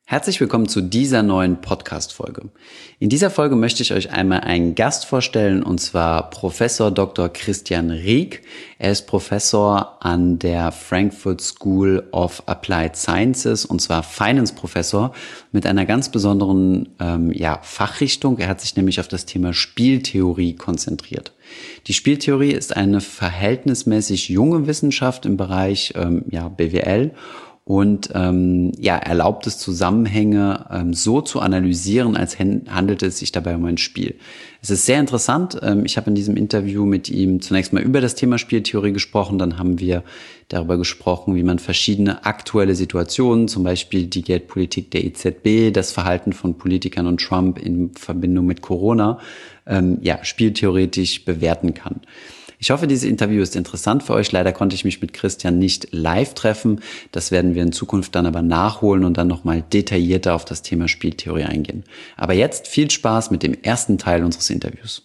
Herzlich willkommen zu dieser neuen Podcast-Folge. In dieser Folge möchte ich euch einmal einen Gast vorstellen, und zwar Professor Dr. Christian Rieck. Er ist Professor an der Frankfurt School of Applied Sciences, und zwar Finance-Professor mit einer ganz besonderen Fachrichtung. Er hat sich nämlich auf das Thema Spieltheorie konzentriert. Die Spieltheorie ist eine verhältnismäßig junge Wissenschaft im Bereich BWL. Und erlaubt es, Zusammenhänge so zu analysieren, als handelte es sich dabei um ein Spiel. Es ist sehr interessant. Ich habe in diesem Interview mit ihm zunächst mal über das Thema Spieltheorie gesprochen. Dann haben wir darüber gesprochen, wie man verschiedene aktuelle Situationen, zum Beispiel die Geldpolitik der EZB, das Verhalten von Politikern und Trump in Verbindung mit Corona, spieltheoretisch bewerten kann. Ich hoffe, dieses Interview ist interessant für euch. Leider konnte ich mich mit Christian nicht live treffen. Das werden wir in Zukunft dann aber nachholen und dann nochmal detaillierter auf das Thema Spieltheorie eingehen. Aber jetzt viel Spaß mit dem ersten Teil unseres Interviews.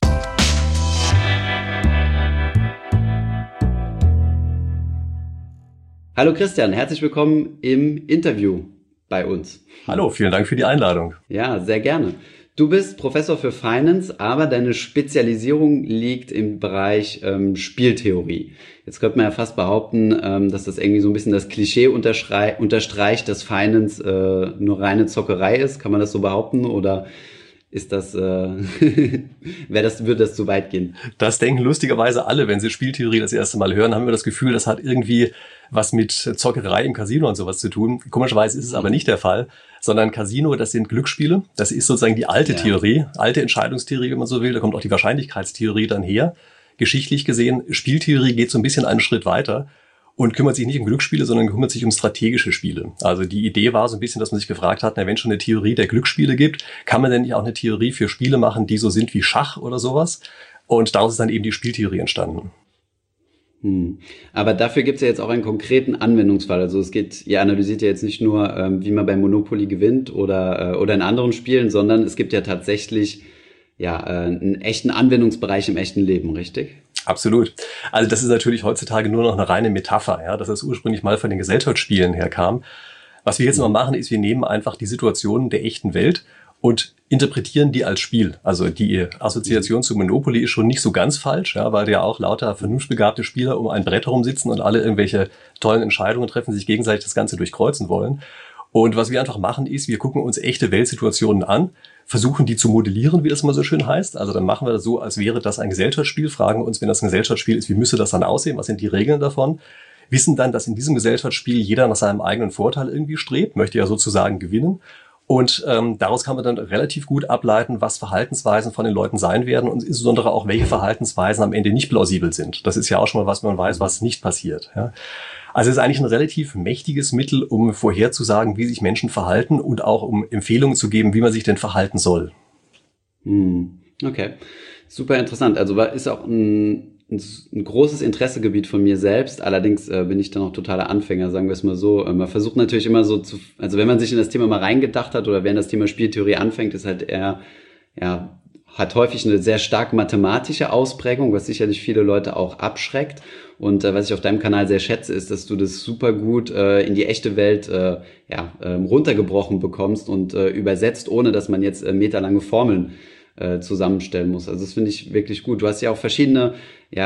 Hallo Christian, herzlich willkommen im Interview bei uns. Hallo, vielen Dank für die Einladung. Ja, sehr gerne. Du bist Professor für Finance, aber deine Spezialisierung liegt im Bereich Spieltheorie. Jetzt könnte man ja fast behaupten, dass das irgendwie so ein bisschen das Klischee unterstreicht, dass Finance nur reine Zockerei ist. Kann man das so behaupten oder ist das, würde das zu weit gehen? Das denken lustigerweise alle, wenn sie Spieltheorie das erste Mal hören, haben wir das Gefühl, das hat irgendwie was mit Zockerei im Casino und sowas zu tun. Komischerweise ist es aber nicht der Fall, sondern Casino, das sind Glücksspiele. Das ist sozusagen die alte Theorie, alte Entscheidungstheorie, wenn man so will. Da kommt auch die Wahrscheinlichkeitstheorie dann her. Geschichtlich gesehen, Spieltheorie geht so ein bisschen einen Schritt weiter und kümmert sich nicht um Glücksspiele, sondern kümmert sich um strategische Spiele. Also die Idee war so ein bisschen, dass man sich gefragt hat, wenn schon eine Theorie der Glücksspiele gibt, kann man denn nicht auch eine Theorie für Spiele machen, die so sind wie Schach oder sowas? Und daraus ist dann eben die Spieltheorie entstanden. Aber dafür gibt es ja jetzt auch einen konkreten Anwendungsfall. Also ihr analysiert ja jetzt nicht nur, wie man bei Monopoly gewinnt oder in anderen Spielen, sondern es gibt ja tatsächlich einen echten Anwendungsbereich im echten Leben, richtig? Absolut. Also das ist natürlich heutzutage nur noch eine reine Metapher, dass das ursprünglich mal von den Gesellschaftsspielen herkam. Was wir jetzt mal machen, ist, wir nehmen einfach die Situationen der echten Welt und interpretieren die als Spiel. Also die Assoziation zu Monopoly ist schon nicht so ganz falsch, weil ja auch lauter vernunftbegabte Spieler um ein Brett herumsitzen und alle irgendwelche tollen Entscheidungen treffen, sich gegenseitig das Ganze durchkreuzen wollen. Und was wir einfach machen ist, wir gucken uns echte Weltsituationen an, versuchen die zu modellieren, wie das immer so schön heißt. Also dann machen wir das so, als wäre das ein Gesellschaftsspiel, fragen uns, wenn das ein Gesellschaftsspiel ist, wie müsste das dann aussehen, was sind die Regeln davon, wissen dann, dass in diesem Gesellschaftsspiel jeder nach seinem eigenen Vorteil irgendwie strebt, möchte ja sozusagen gewinnen. Und daraus kann man dann relativ gut ableiten, was Verhaltensweisen von den Leuten sein werden und insbesondere auch, welche Verhaltensweisen am Ende nicht plausibel sind. Das ist ja auch schon mal was, man weiß, was nicht passiert. Also es ist eigentlich ein relativ mächtiges Mittel, um vorherzusagen, wie sich Menschen verhalten und auch um Empfehlungen zu geben, wie man sich denn verhalten soll. Okay, super interessant. Also ist auch ein großes Interessegebiet von mir selbst. Allerdings bin ich dann auch totaler Anfänger, sagen wir es mal so. Man versucht natürlich immer so also wenn man sich in das Thema mal reingedacht hat oder wenn das Thema Spieltheorie anfängt, ist halt eher, hat häufig eine sehr stark mathematische Ausprägung, was sicherlich viele Leute auch abschreckt. Und was ich auf deinem Kanal sehr schätze, ist, dass du das super gut in die echte Welt runtergebrochen bekommst und übersetzt, ohne dass man jetzt meterlange Formeln zusammenstellen muss. Also das finde ich wirklich gut. Du hast ja auch verschiedene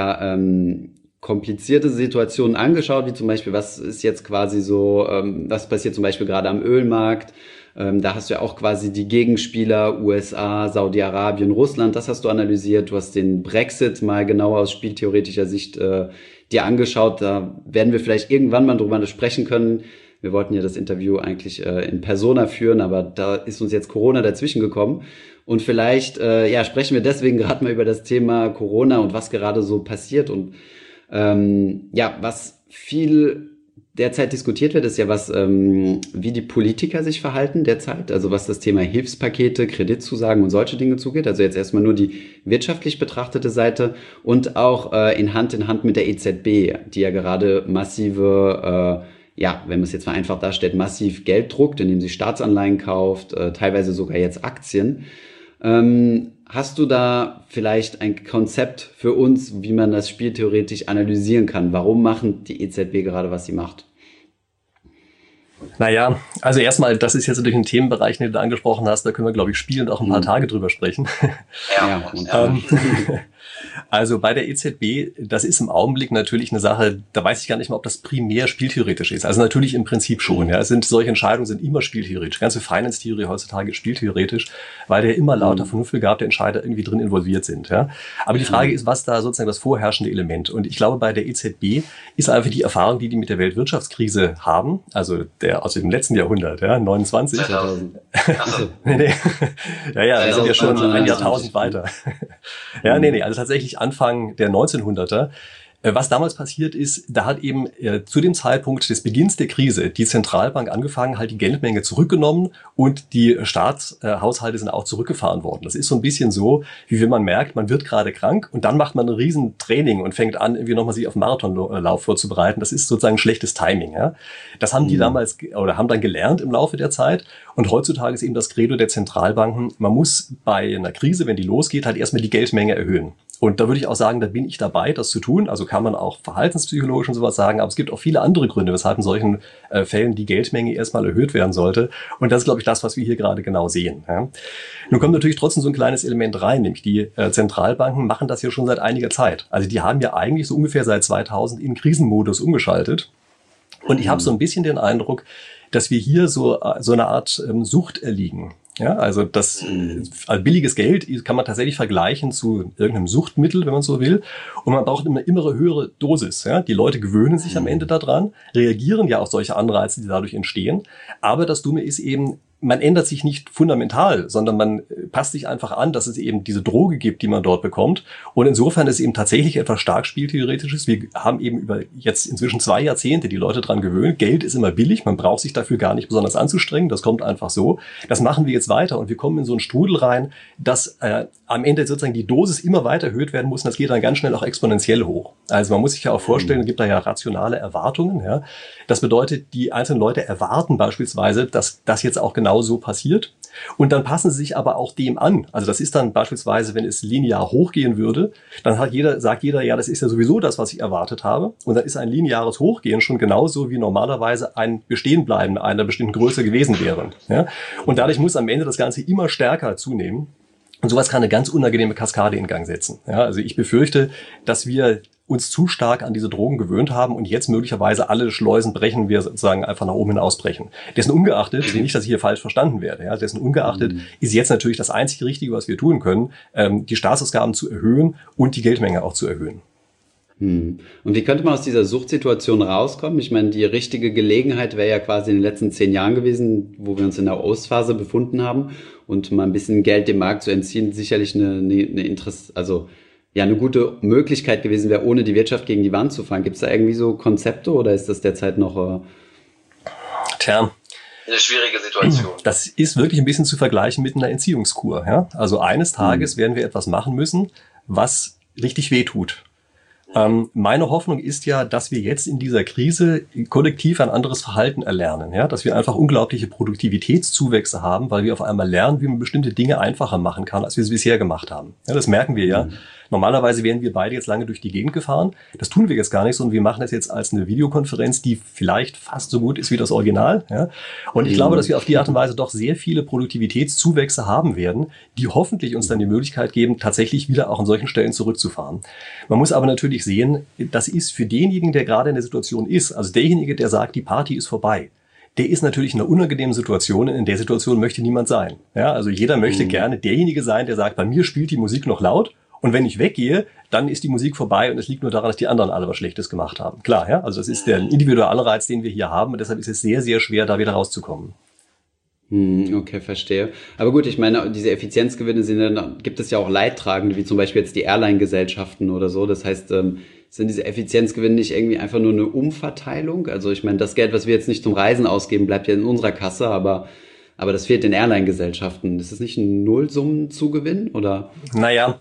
komplizierte Situationen angeschaut, wie zum Beispiel, was ist jetzt quasi so, was passiert zum Beispiel gerade am Ölmarkt. Da hast du ja auch quasi die Gegenspieler, USA, Saudi-Arabien, Russland, das hast du analysiert. Du hast den Brexit mal genauer aus spieltheoretischer Sicht dir angeschaut. Da werden wir vielleicht irgendwann mal drüber sprechen können. Wir wollten ja das Interview eigentlich in Persona führen, aber da ist uns jetzt Corona dazwischen gekommen. Und vielleicht sprechen wir deswegen gerade mal über das Thema Corona und was gerade so passiert. Und was viel derzeit diskutiert wird, ist ja wie die Politiker sich verhalten derzeit, also was das Thema Hilfspakete, Kreditzusagen und solche Dinge zugeht. Also jetzt erstmal nur die wirtschaftlich betrachtete Seite und auch in Hand mit der EZB, die ja gerade massive, wenn man es jetzt vereinfacht darstellt, massiv Geld druckt, indem sie Staatsanleihen kauft, teilweise sogar jetzt Aktien. Hast du da vielleicht ein Konzept für uns, wie man das spieltheoretisch analysieren kann? Warum macht die EZB gerade, was sie macht? Naja, also erstmal, das ist jetzt natürlich ein Themenbereich, den du angesprochen hast, da können wir, glaube ich, spielend auch ein paar Tage drüber sprechen. Also bei der EZB, das ist im Augenblick natürlich eine Sache, da weiß ich gar nicht mal, ob das primär spieltheoretisch ist. Also natürlich im Prinzip schon. Ja, solche Entscheidungen sind immer spieltheoretisch. Ganze Finance-Theorie heutzutage ist spieltheoretisch, weil da immer lauter vernunftbegabte Entscheider irgendwie drin involviert sind. Ja. Aber die Frage ist, was da sozusagen das vorherrschende Element? Und ich glaube, bei der EZB ist einfach die Erfahrung, die mit der Weltwirtschaftskrise haben, also aus dem letzten Jahrhundert, ja, 29. 2000. nee. Ja, wir sind ja schon ein Jahrtausend weiter. Ja, also tatsächlich Anfang der 1900er. Was damals passiert ist, da hat eben zu dem Zeitpunkt des Beginns der Krise die Zentralbank angefangen, halt die Geldmenge zurückgenommen und die Staatshaushalte sind auch zurückgefahren worden. Das ist so ein bisschen so, wie wenn man merkt, man wird gerade krank und dann macht man ein Riesentraining und fängt an, irgendwie nochmal sich auf einen Marathonlauf vorzubereiten. Das ist sozusagen schlechtes Timing. Ja? Das haben die damals oder haben dann gelernt im Laufe der Zeit. Und heutzutage ist eben das Credo der Zentralbanken, man muss bei einer Krise, wenn die losgeht, halt erstmal die Geldmenge erhöhen. Und da würde ich auch sagen, da bin ich dabei, das zu tun. Also kann man auch verhaltenspsychologisch und sowas sagen, aber es gibt auch viele andere Gründe, weshalb in solchen Fällen die Geldmenge erstmal erhöht werden sollte. Und das ist, glaube ich, das, was wir hier gerade genau sehen. Ja. Nun kommt natürlich trotzdem so ein kleines Element rein, nämlich die Zentralbanken machen das ja schon seit einiger Zeit. Also die haben ja eigentlich so ungefähr seit 2000 in Krisenmodus umgeschaltet. Und ich habe so ein bisschen den Eindruck, dass wir hier so eine Art Sucht erliegen. Ja, also das billiges Geld kann man tatsächlich vergleichen zu irgendeinem Suchtmittel, wenn man so will. Und man braucht immer höhere Dosis. Ja, die Leute gewöhnen sich am Ende daran, reagieren ja auf solche Anreize, die dadurch entstehen. Aber das Dumme ist eben, man ändert sich nicht fundamental, sondern man passt sich einfach an, dass es eben diese Droge gibt, die man dort bekommt. Und insofern ist es eben tatsächlich etwas stark Spieltheoretisches. Wir haben eben über jetzt inzwischen 2 Jahrzehnte die Leute dran gewöhnt. Geld ist immer billig, man braucht sich dafür gar nicht besonders anzustrengen. Das kommt einfach so. Das machen wir jetzt weiter und wir kommen in so einen Strudel rein, dass am Ende sozusagen die Dosis immer weiter erhöht werden muss und das geht dann ganz schnell auch exponentiell hoch. Also man muss sich ja auch vorstellen, es gibt da ja rationale Erwartungen. Ja. Das bedeutet, die einzelnen Leute erwarten beispielsweise, dass das jetzt auch genau so passiert. Und dann passen sie sich aber auch dem an. Also das ist dann beispielsweise, wenn es linear hochgehen würde, dann sagt jeder, ja, das ist ja sowieso das, was ich erwartet habe. Und dann ist ein lineares Hochgehen schon genauso wie normalerweise ein Bestehenbleiben einer bestimmten Größe gewesen wäre. Ja? Und dadurch muss am Ende das Ganze immer stärker zunehmen. Und sowas kann eine ganz unangenehme Kaskade in Gang setzen. Ja? Also ich befürchte, dass wir uns zu stark an diese Drogen gewöhnt haben und jetzt möglicherweise alle Schleusen brechen, wir sozusagen einfach nach oben hinausbrechen. Dessen ungeachtet, nicht, dass ich hier falsch verstanden werde, ja, dessen ungeachtet ist jetzt natürlich das einzige Richtige, was wir tun können, die Staatsausgaben zu erhöhen und die Geldmenge auch zu erhöhen. Und wie könnte man aus dieser Suchtsituation rauskommen? Ich meine, die richtige Gelegenheit wäre ja quasi in den letzten 10 Jahren gewesen, wo wir uns in der Ostphase befunden haben und mal ein bisschen Geld dem Markt zu entziehen, sicherlich eine gute Möglichkeit gewesen wäre, ohne die Wirtschaft gegen die Wand zu fahren. Gibt es da irgendwie so Konzepte oder ist das derzeit noch... Tja, eine schwierige Situation. Das ist wirklich ein bisschen zu vergleichen mit einer Entziehungskur. Ja? Also eines Tages werden wir etwas machen müssen, was richtig wehtut. Meine Hoffnung ist ja, dass wir jetzt in dieser Krise kollektiv ein anderes Verhalten erlernen, ja, dass wir einfach unglaubliche Produktivitätszuwächse haben, weil wir auf einmal lernen, wie man bestimmte Dinge einfacher machen kann, als wir es bisher gemacht haben. Ja, das merken wir ja. Normalerweise wären wir beide jetzt lange durch die Gegend gefahren. Das tun wir jetzt gar nicht, sondern wir machen das jetzt als eine Videokonferenz, die vielleicht fast so gut ist wie das Original. Ja. Und ich glaube, dass wir auf die Art und Weise doch sehr viele Produktivitätszuwächse haben werden, die hoffentlich uns dann die Möglichkeit geben, tatsächlich wieder auch an solchen Stellen zurückzufahren. Man muss aber natürlich sehen, das ist für denjenigen, der gerade in der Situation ist, also derjenige, der sagt, die Party ist vorbei, der ist natürlich in einer unangenehmen Situation. In der Situation möchte niemand sein. Ja, also jeder möchte gerne derjenige sein, der sagt, bei mir spielt die Musik noch laut. Und wenn ich weggehe, dann ist die Musik vorbei und es liegt nur daran, dass die anderen alle was Schlechtes gemacht haben. Klar, ja, also das ist der individuelle Anreiz, den wir hier haben und deshalb ist es sehr, sehr schwer, da wieder rauszukommen. Okay, verstehe. Aber gut, ich meine, diese Effizienzgewinne gibt es ja auch Leidtragende, wie zum Beispiel jetzt die Airline-Gesellschaften oder so. Das heißt, sind diese Effizienzgewinne nicht irgendwie einfach nur eine Umverteilung? Also ich meine, das Geld, was wir jetzt nicht zum Reisen ausgeben, bleibt ja in unserer Kasse, aber das fehlt den Airline-Gesellschaften. Ist das nicht ein Nullsummenzugewinn, oder? Naja,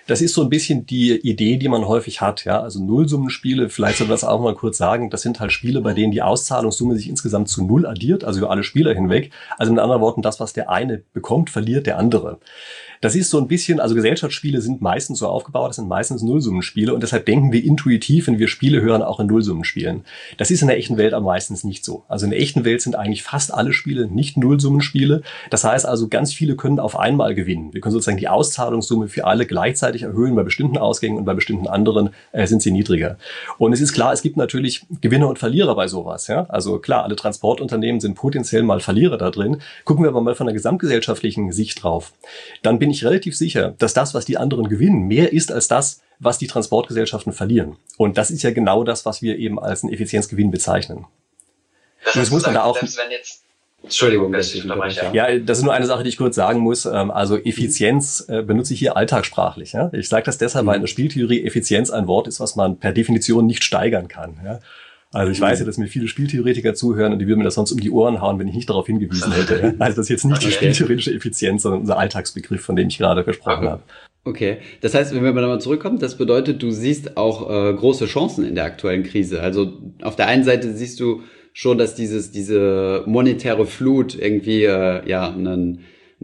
Das ist so ein bisschen die Idee, die man häufig hat, ja. Also Nullsummenspiele, vielleicht soll man das auch mal kurz sagen, das sind halt Spiele, bei denen die Auszahlungssumme sich insgesamt zu null addiert, also über alle Spieler hinweg. Also mit anderen Worten, das, was der eine bekommt, verliert der andere. Das ist so ein bisschen, also Gesellschaftsspiele sind meistens so aufgebaut, das sind meistens Nullsummenspiele und deshalb denken wir intuitiv, wenn wir Spiele hören, auch in Nullsummenspielen. Das ist in der echten Welt aber meistens nicht so. Also in der echten Welt sind eigentlich fast alle Spiele nicht Nullsummenspiele. Das heißt also, ganz viele können auf einmal gewinnen. Wir können sozusagen die Auszahlungssumme für alle gleichzeitig erhöhen. Bei bestimmten Ausgängen und bei bestimmten anderen sind sie niedriger. Und es ist klar, es gibt natürlich Gewinner und Verlierer bei sowas. Ja? Also klar, alle Transportunternehmen sind potenziell mal Verlierer da drin. Gucken wir aber mal von der gesamtgesellschaftlichen Sicht drauf. Dann bin ich relativ sicher, dass das, was die anderen gewinnen, mehr ist als das, was die Transportgesellschaften verlieren. Und das ist ja genau das, was wir eben als einen Effizienzgewinn bezeichnen. Das muss man da auch. Selbst wenn jetzt Entschuldigung, dass ich unterbreche. Ja, das ist nur eine Sache, die ich kurz sagen muss. Also Effizienz benutze ich hier alltagssprachlich. Ja? Ich sage das deshalb, weil in der Spieltheorie Effizienz ein Wort ist, was man per Definition nicht steigern kann. Ja? Also ich weiß ja, dass mir viele Spieltheoretiker zuhören und die würden mir das sonst um die Ohren hauen, wenn ich nicht darauf hingewiesen hätte. Ja? Also das ist jetzt nicht die spieltheoretische Effizienz, sondern unser Alltagsbegriff, von dem ich gerade gesprochen habe. Okay, das heißt, wenn wir mal zurückkommen, das bedeutet, du siehst auch große Chancen in der aktuellen Krise. Also auf der einen Seite siehst du schon, dass diese monetäre Flut irgendwie eine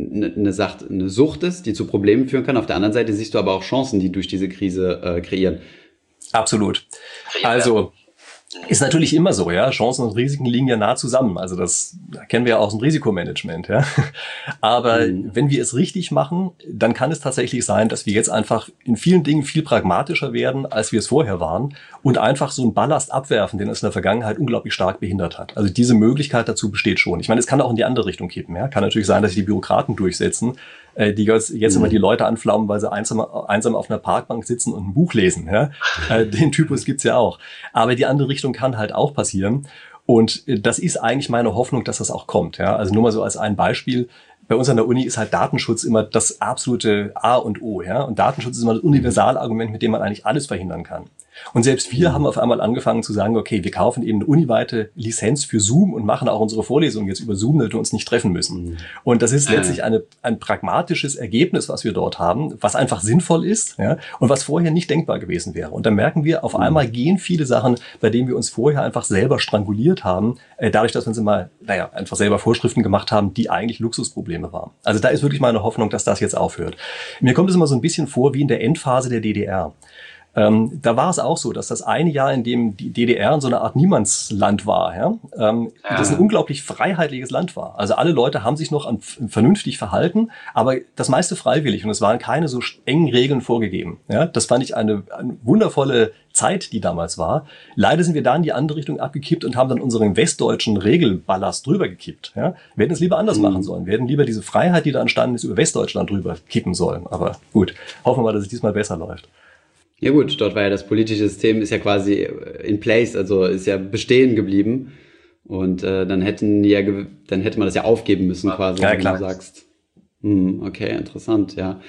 Sucht ist, die zu Problemen führen kann. Auf der anderen Seite siehst du aber auch Chancen, die durch diese Krise kreieren. Absolut. Also ist natürlich immer so, ja. Chancen und Risiken liegen ja nah zusammen. Also das kennen wir ja aus dem Risikomanagement, ja. Aber wenn wir es richtig machen, dann kann es tatsächlich sein, dass wir jetzt einfach in vielen Dingen viel pragmatischer werden, als wir es vorher waren und einfach so einen Ballast abwerfen, den es in der Vergangenheit unglaublich stark behindert hat. Also diese Möglichkeit dazu besteht schon. Ich meine, es kann auch in die andere Richtung kippen, ja. Kann natürlich sein, dass sich die Bürokraten durchsetzen, die jetzt immer die Leute anflaumen, weil sie einsam auf einer Parkbank sitzen und ein Buch lesen. Ja? Den Typus gibt's ja auch. Aber die andere Richtung kann halt auch passieren. Und das ist eigentlich meine Hoffnung, dass das auch kommt. Ja? Also nur mal so als ein Beispiel. Bei uns an der Uni ist halt Datenschutz immer das absolute A und O. Ja? Und Datenschutz ist immer das Universalargument, mit dem man eigentlich alles verhindern kann. Und selbst wir haben auf einmal angefangen zu sagen, okay, wir kaufen eben eine uniweite Lizenz für Zoom und machen auch unsere Vorlesungen jetzt über Zoom, damit wir uns nicht treffen müssen. Und das ist letztlich ein pragmatisches Ergebnis, was wir dort haben, was einfach sinnvoll ist, ja, und was vorher nicht denkbar gewesen wäre. Und dann merken wir, auf einmal gehen viele Sachen, bei denen wir uns vorher einfach selber stranguliert haben, dadurch, dass wir uns immer, einfach selber Vorschriften gemacht haben, die eigentlich Luxusprobleme waren. Also da ist wirklich meine Hoffnung, dass das jetzt aufhört. Mir kommt es immer so ein bisschen vor wie in der Endphase der DDR. Da war es auch so, dass das eine Jahr, in dem die DDR in so einer Art Niemandsland war, das ein unglaublich freiheitliches Land war. Also alle Leute haben sich noch vernünftig verhalten, aber das meiste freiwillig und es waren keine so engen Regeln vorgegeben. Ja, das fand ich eine wundervolle Zeit, die damals war. Leider sind wir da in die andere Richtung abgekippt und haben dann unseren westdeutschen Regelballast drüber gekippt. Ja, wir hätten es lieber anders machen sollen. Wir hätten lieber diese Freiheit, die da entstanden ist, über Westdeutschland drüber kippen sollen. Aber gut, hoffen wir mal, dass es diesmal besser läuft. Ja gut, dort war ja das politische System ist ja quasi in place, also ist ja bestehen geblieben und dann hätte man das ja aufgeben müssen quasi, ja, klar. Wie du sagst. Okay, interessant, ja.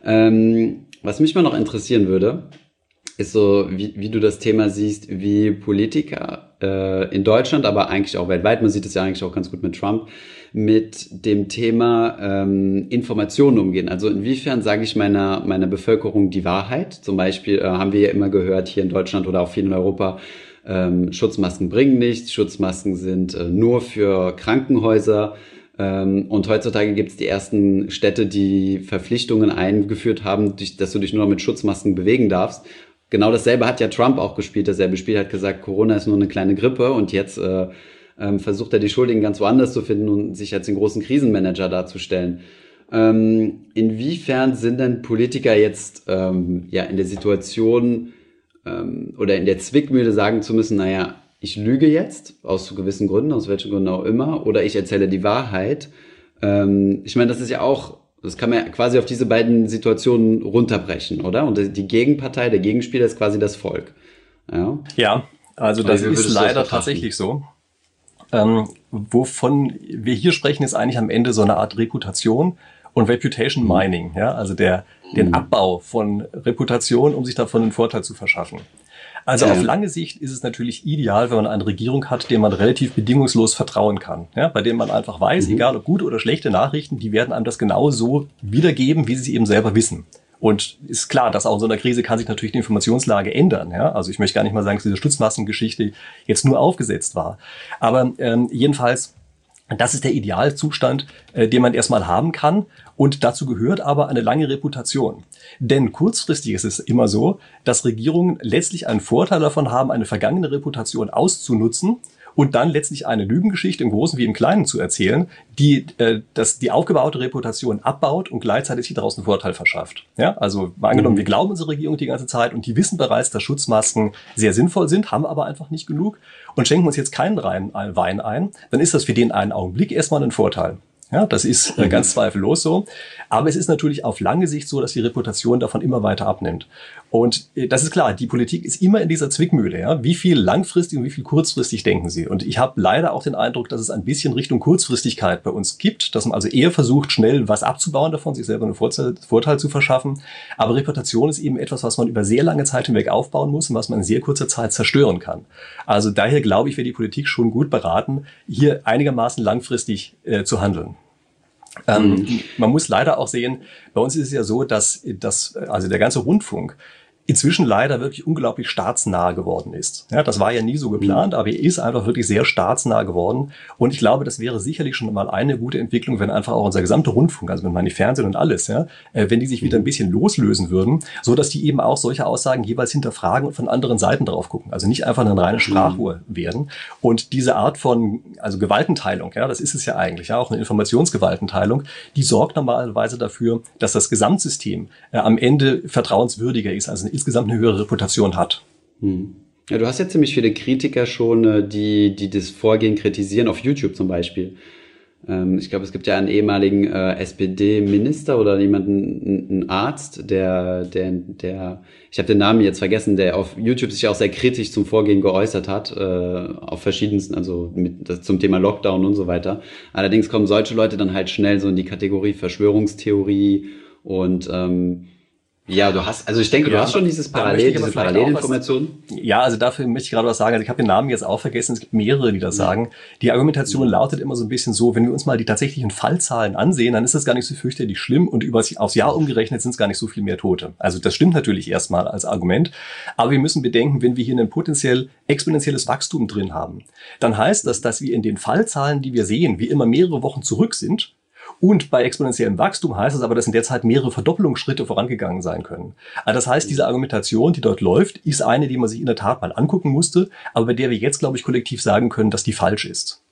Was mich mal noch interessieren würde, ist so, wie du das Thema siehst, wie Politiker in Deutschland, aber eigentlich auch weltweit, man sieht es ja eigentlich auch ganz gut mit Trump, mit dem Thema Informationen umgehen. Also inwiefern sage ich meiner Bevölkerung die Wahrheit? Zum Beispiel haben wir ja immer gehört hier in Deutschland oder auch viel in Europa, Schutzmasken bringen nichts, Schutzmasken sind nur für Krankenhäuser. Und heutzutage gibt es die ersten Städte, die Verpflichtungen eingeführt haben, dass du dich nur noch mit Schutzmasken bewegen darfst. Genau dasselbe hat ja Trump auch gespielt. Dasselbe Spiel hat gesagt, Corona ist nur eine kleine Grippe und jetzt versucht er die Schuldigen ganz woanders zu finden und sich als den großen Krisenmanager darzustellen. Inwiefern sind denn Politiker jetzt in der Situation oder in der Zwickmühle sagen zu müssen, naja, ich lüge jetzt aus gewissen Gründen, aus welchen Gründen auch immer, oder ich erzähle die Wahrheit. Ich meine, das ist ja auch, das kann man ja quasi auf diese beiden Situationen runterbrechen, oder? Und die Gegenpartei, der Gegenspieler ist quasi das Volk. Ja, also das ist leider tatsächlich so. Wovon wir hier sprechen, ist eigentlich am Ende so eine Art Reputation und Reputation Mining, ja, also den Abbau von Reputation, um sich davon einen Vorteil zu verschaffen. Also auf lange Sicht ist es natürlich ideal, wenn man eine Regierung hat, der man relativ bedingungslos vertrauen kann, ja, bei dem man einfach weiß, egal ob gute oder schlechte Nachrichten, die werden einem das genau so wiedergeben, wie sie es eben selber wissen. Und ist klar, dass auch in so einer Krise kann sich natürlich die Informationslage ändern. Ja? Also ich möchte gar nicht mal sagen, dass diese Schutzmaskengeschichte jetzt nur aufgesetzt war. Aber jedenfalls, das ist der Idealzustand, den man erstmal haben kann. Und dazu gehört aber eine lange Reputation. Denn kurzfristig ist es immer so, dass Regierungen letztlich einen Vorteil davon haben, eine vergangene Reputation auszunutzen und dann letztlich eine Lügengeschichte im Großen wie im Kleinen zu erzählen, die die aufgebaute Reputation abbaut und gleichzeitig sich daraus einen Vorteil verschafft. Ja, also mal angenommen, wir glauben unsere Regierung die ganze Zeit und die wissen bereits, dass Schutzmasken sehr sinnvoll sind, haben aber einfach nicht genug und schenken uns jetzt keinen Wein ein, dann ist das für den einen Augenblick erstmal ein Vorteil. Ja, das ist ganz zweifellos so. Aber es ist natürlich auf lange Sicht so, dass die Reputation davon immer weiter abnimmt. Und das ist klar, die Politik ist immer in dieser Zwickmühle. Ja? Wie viel langfristig und wie viel kurzfristig denken sie? Und ich habe leider auch den Eindruck, dass es ein bisschen Richtung Kurzfristigkeit bei uns gibt, dass man also eher versucht, schnell was abzubauen davon, sich selber einen Vorteil zu verschaffen. Aber Reputation ist eben etwas, was man über sehr lange Zeit hinweg aufbauen muss und was man in sehr kurzer Zeit zerstören kann. Also daher glaube ich, wäre die Politik schon gut beraten, hier einigermaßen langfristig zu handeln. Man muss leider auch sehen, bei uns ist es ja so, dass also der ganze Rundfunk inzwischen leider wirklich unglaublich staatsnah geworden ist. Ja, das war ja nie so geplant, aber er ist einfach wirklich sehr staatsnah geworden. Und ich glaube, das wäre sicherlich schon mal eine gute Entwicklung, wenn einfach auch unser gesamter Rundfunk, also wenn man die Fernsehen und alles, ja, wenn die sich wieder ein bisschen loslösen würden, so dass die eben auch solche Aussagen jeweils hinterfragen und von anderen Seiten drauf gucken. Also nicht einfach eine reine Sprachrohr werden. Und diese Art von, also Gewaltenteilung, ja, das ist es ja eigentlich, ja, auch eine Informationsgewaltenteilung, die sorgt normalerweise dafür, dass das Gesamtsystem am Ende vertrauenswürdiger ist, also insgesamt eine höhere Reputation hat. Ja, du hast ja ziemlich viele Kritiker schon, die das Vorgehen kritisieren, auf YouTube zum Beispiel. Ich glaube, es gibt ja einen ehemaligen SPD-Minister oder jemanden, einen Arzt, der ich habe den Namen jetzt vergessen, der auf YouTube sich auch sehr kritisch zum Vorgehen geäußert hat, auf verschiedensten, also zum Thema Lockdown und so weiter. Allerdings kommen solche Leute dann halt schnell so in die Kategorie Verschwörungstheorie und ja, du hast schon diese Parallelinformationen. Ja, also dafür möchte ich gerade was sagen. Also ich habe den Namen jetzt auch vergessen. Es gibt mehrere, die das sagen. Die Argumentation lautet immer so ein bisschen so, wenn wir uns mal die tatsächlichen Fallzahlen ansehen, dann ist das gar nicht so fürchterlich schlimm und aufs Jahr umgerechnet sind es gar nicht so viel mehr Tote. Also das stimmt natürlich erstmal als Argument. Aber wir müssen bedenken, wenn wir hier ein potenziell exponentielles Wachstum drin haben, dann heißt das, dass wir in den Fallzahlen, die wir sehen, wie immer mehrere Wochen zurück sind. Und bei exponentiellem Wachstum heißt es aber, dass in der Zeit mehrere Verdoppelungsschritte vorangegangen sein können. Also das heißt, diese Argumentation, die dort läuft, ist eine, die man sich in der Tat mal angucken musste, aber bei der wir jetzt, glaube ich, kollektiv sagen können, dass die falsch ist.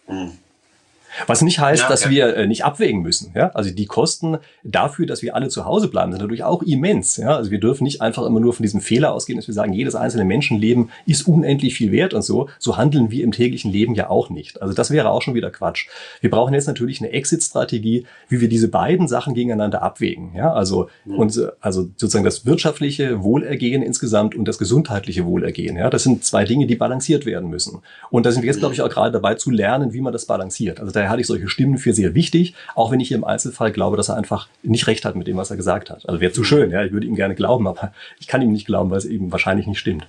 Was nicht heißt, dass wir nicht abwägen müssen. Ja? Also die Kosten dafür, dass wir alle zu Hause bleiben, sind natürlich auch immens. Ja? Also wir dürfen nicht einfach immer nur von diesem Fehler ausgehen, dass wir sagen, jedes einzelne Menschenleben ist unendlich viel wert und so. So handeln wir im täglichen Leben ja auch nicht. Also das wäre auch schon wieder Quatsch. Wir brauchen jetzt natürlich eine Exit-Strategie, wie wir diese beiden Sachen gegeneinander abwägen. Ja? Also sozusagen das wirtschaftliche Wohlergehen insgesamt und das gesundheitliche Wohlergehen. Ja? Das sind zwei Dinge, die balanciert werden müssen. Und da sind wir jetzt, glaube ich, auch gerade dabei zu lernen, wie man das balanciert. Also daher halte ich solche Stimmen für sehr wichtig, auch wenn ich hier im Einzelfall glaube, dass er einfach nicht recht hat mit dem, was er gesagt hat. Also wäre zu schön, ja, ich würde ihm gerne glauben, aber ich kann ihm nicht glauben, weil es eben wahrscheinlich nicht stimmt.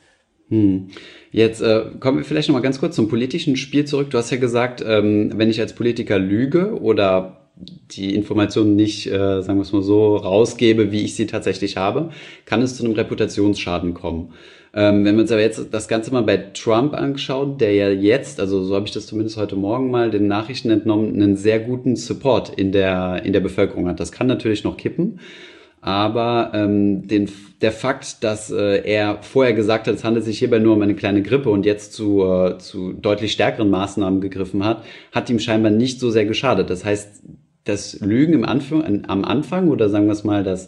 Jetzt kommen wir vielleicht noch mal ganz kurz zum politischen Spiel zurück. Du hast ja gesagt, wenn ich als Politiker lüge oder die Informationen nicht, sagen wir es mal so, rausgebe, wie ich sie tatsächlich habe, kann es zu einem Reputationsschaden kommen. Wenn wir uns aber jetzt das Ganze mal bei Trump anschauen, der ja jetzt, also so habe ich das zumindest heute Morgen mal den Nachrichten entnommen, einen sehr guten Support in der Bevölkerung hat. Das kann natürlich noch kippen, aber der Fakt, dass er vorher gesagt hat, es handelt sich hierbei nur um eine kleine Grippe und jetzt zu deutlich stärkeren Maßnahmen gegriffen hat ihm scheinbar nicht so sehr geschadet. Das heißt, das Lügen am Anfang oder sagen wir es mal, das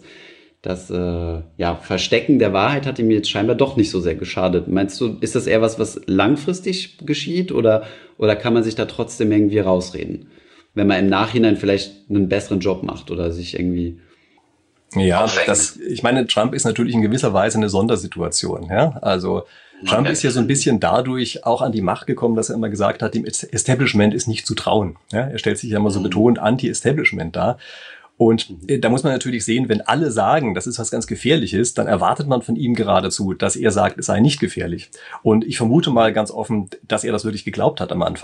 Verstecken der Wahrheit hat ihm jetzt scheinbar doch nicht so sehr geschadet. Meinst du, ist das eher was langfristig geschieht oder kann man sich da trotzdem irgendwie rausreden, wenn man im Nachhinein vielleicht einen besseren Job macht oder sich irgendwie... Ja, ich meine, Trump ist natürlich in gewisser Weise eine Sondersituation. Ja? Also Trump ist ja so ein bisschen dadurch auch an die Macht gekommen, dass er immer gesagt hat, dem Establishment ist nicht zu trauen. Ja? Er stellt sich ja immer so betont Anti-Establishment dar. Und da muss man natürlich sehen, wenn alle sagen, das ist was ganz Gefährliches, dann erwartet man von ihm geradezu, dass er sagt, es sei nicht gefährlich. Und ich vermute mal ganz offen, dass er das wirklich geglaubt hat am Anfang.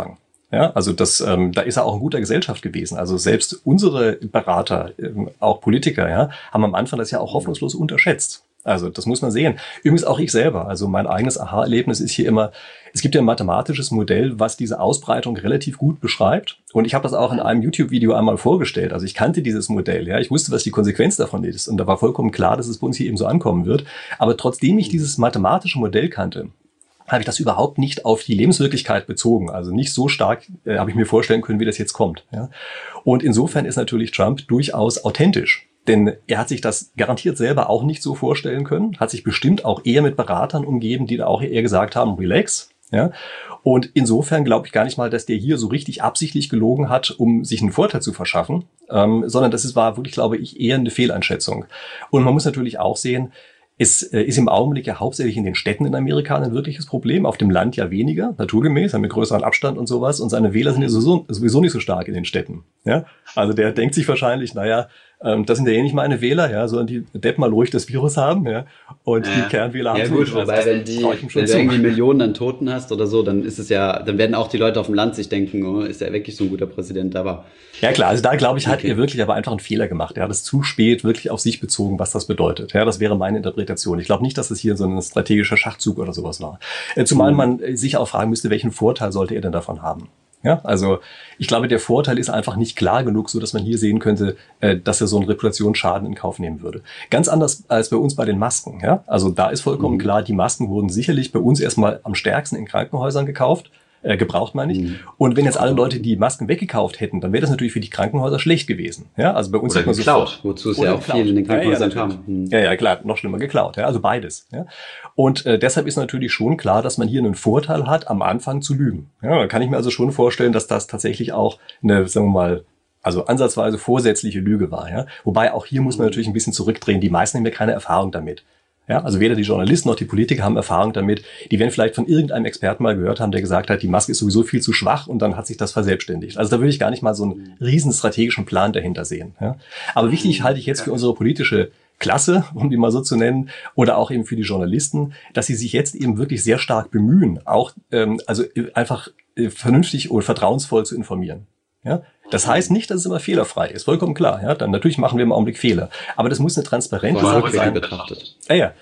Ja, also da ist er auch in guter Gesellschaft gewesen. Also selbst unsere Berater, auch Politiker, ja, haben am Anfang das ja auch hoffnungslos unterschätzt. Also das muss man sehen. Übrigens auch ich selber. Also mein eigenes Aha-Erlebnis ist hier immer, es gibt ja ein mathematisches Modell, was diese Ausbreitung relativ gut beschreibt. Und ich habe das auch in einem YouTube-Video einmal vorgestellt. Also ich kannte dieses Modell. Ja, ich wusste, was die Konsequenz davon ist. Und da war vollkommen klar, dass es bei uns hier eben so ankommen wird. Aber trotzdem ich dieses mathematische Modell kannte, habe ich das überhaupt nicht auf die Lebenswirklichkeit bezogen. Also nicht so stark habe ich mir vorstellen können, wie das jetzt kommt. Ja. Und insofern ist natürlich Trump durchaus authentisch. Denn er hat sich das garantiert selber auch nicht so vorstellen können, hat sich bestimmt auch eher mit Beratern umgeben, die da auch eher gesagt haben, relax. Ja. Und insofern glaube ich gar nicht mal, dass der hier so richtig absichtlich gelogen hat, um sich einen Vorteil zu verschaffen, sondern war wirklich, glaube ich, eher eine Fehleinschätzung. Und man muss natürlich auch sehen, es ist im Augenblick ja hauptsächlich in den Städten in Amerika ein wirkliches Problem, auf dem Land ja weniger, naturgemäß, haben wir größeren Abstand und sowas. Und seine Wähler sind ja sowieso nicht so stark in den Städten. Ja? Also der denkt sich wahrscheinlich, das sind ja eh nicht meine Wähler, ja, sondern die Depp mal ruhig das Virus haben, ja, und die Kernwähler haben ja gut, wobei wenn du irgendwie Millionen an Toten hast oder so, dann ist es ja, dann werden auch die Leute auf dem Land sich denken, oh, ist er wirklich so ein guter Präsident, aber ja klar, also da glaube ich, hat er wirklich aber einfach einen Fehler gemacht. Er hat es zu spät wirklich auf sich bezogen, was das bedeutet. Ja, das wäre meine Interpretation. Ich glaube nicht, dass es hier so ein strategischer Schachzug oder sowas war. Zumal man sich auch fragen müsste, welchen Vorteil sollte er denn davon haben? Ja, also ich glaube, der Vorteil ist einfach nicht klar genug, so dass man hier sehen könnte, dass er so einen Reputationsschaden in Kauf nehmen würde. Ganz anders als bei uns bei den Masken. Ja, also da ist vollkommen klar, die Masken wurden sicherlich bei uns erstmal am stärksten in Krankenhäusern gekauft. Gebraucht meine ich. Und wenn jetzt alle Leute die Masken weggekauft hätten, dann wäre das natürlich für die Krankenhäuser schlecht gewesen. Ja, also bei uns hat man geklaut, wozu es ja auch viel in den Krankenhäusern kam. Ja, klar, noch schlimmer geklaut. Ja, also beides. Ja. Und deshalb ist natürlich schon klar, dass man hier einen Vorteil hat, am Anfang zu lügen. Ja, da kann ich mir also schon vorstellen, dass das tatsächlich auch eine, sagen wir mal, also ansatzweise vorsätzliche Lüge war. Ja. Wobei auch hier muss man natürlich ein bisschen zurückdrehen. Die meisten haben ja keine Erfahrung damit. Ja, also weder die Journalisten noch die Politiker haben Erfahrung damit. Die werden vielleicht von irgendeinem Experten mal gehört haben, der gesagt hat, die Maske ist sowieso viel zu schwach und dann hat sich das verselbstständigt. Also da würde ich gar nicht mal so einen riesen strategischen Plan dahinter sehen. Ja. Aber wichtig halte ich jetzt für unsere politische Klasse, um die mal so zu nennen, oder auch eben für die Journalisten, dass sie sich jetzt eben wirklich sehr stark bemühen, auch also einfach vernünftig oder vertrauensvoll zu informieren. Ja. Das heißt nicht, dass es immer fehlerfrei ist, vollkommen klar. Ja, dann natürlich machen wir im Augenblick Fehler, aber das muss eine transparente Sache sein. Betrachtet.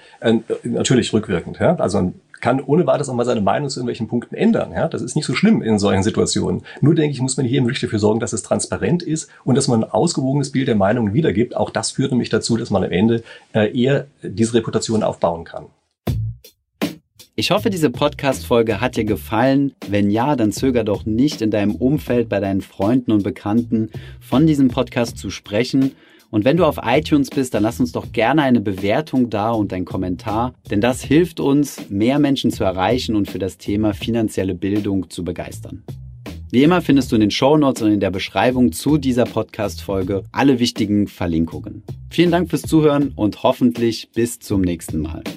Natürlich rückwirkend. Ja, also man kann ohne weiteres auch mal seine Meinung zu irgendwelchen Punkten ändern. Ja, das ist nicht so schlimm in solchen Situationen. Nur denke ich, muss man hier wirklich dafür sorgen, dass es transparent ist und dass man ein ausgewogenes Bild der Meinungen wiedergibt. Auch das führt nämlich dazu, dass man am Ende eher diese Reputation aufbauen kann. Ich hoffe, diese Podcast-Folge hat dir gefallen. Wenn ja, dann zöger doch nicht, in deinem Umfeld, bei deinen Freunden und Bekannten von diesem Podcast zu sprechen. Und wenn du auf iTunes bist, dann lass uns doch gerne eine Bewertung da und einen Kommentar. Denn das hilft uns, mehr Menschen zu erreichen und für das Thema finanzielle Bildung zu begeistern. Wie immer findest du in den Shownotes und in der Beschreibung zu dieser Podcast-Folge alle wichtigen Verlinkungen. Vielen Dank fürs Zuhören und hoffentlich bis zum nächsten Mal.